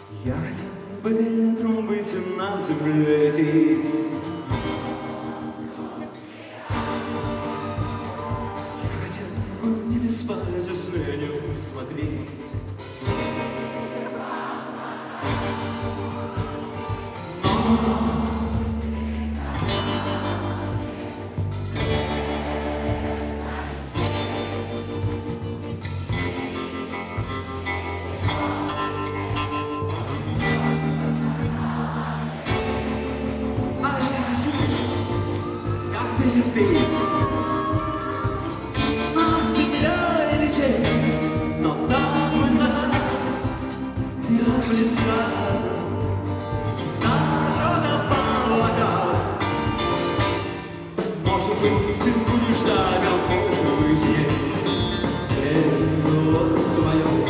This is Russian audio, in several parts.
Я хотел бы ветром быть и на земле лететь. Я хотел бы в небе спать, а с небом смотреть. Ветер петь, над землей лететь, но так высоко, так близко, дорога повода. Может быть, ты будешь ждать, а может быть, нет. Дело твое.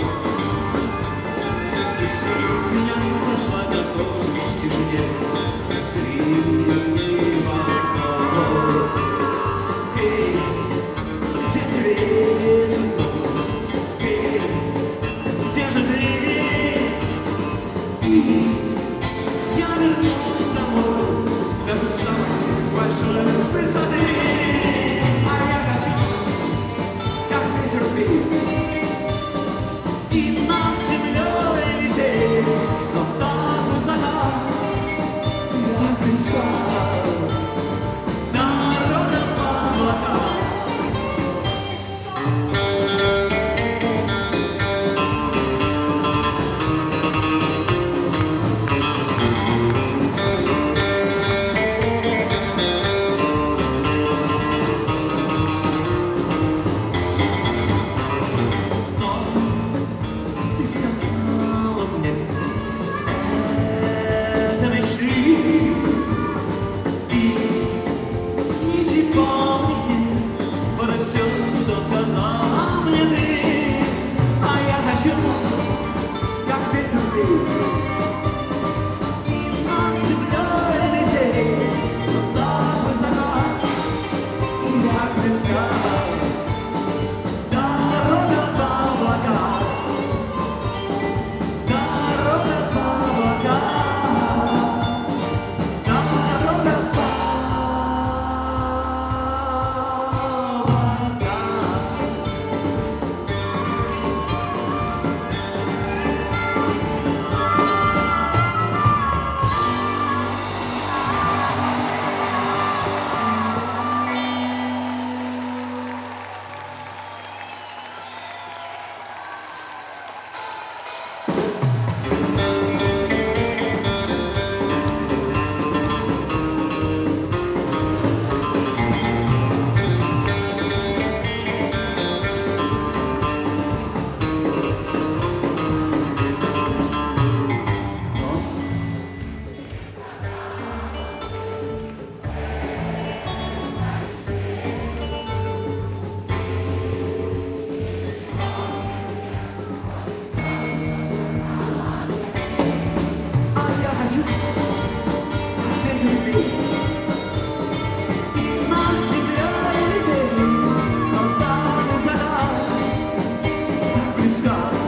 Ты все меня послать, а тоже в тишине. Где ты, цветок? Где же ты? И я вернусь домой, даже с самой большой высоты. А я хочу, как ветер петь и над землей лететь, но так высоко, так близко. Ты сказала мне, это мечты, и не помни про все, что сказала мне ты. А я хочу, как ветер петь и над землей лететь, но так высоко и так близко. Ветер петь и над землей лететь, но так высоко, так близко.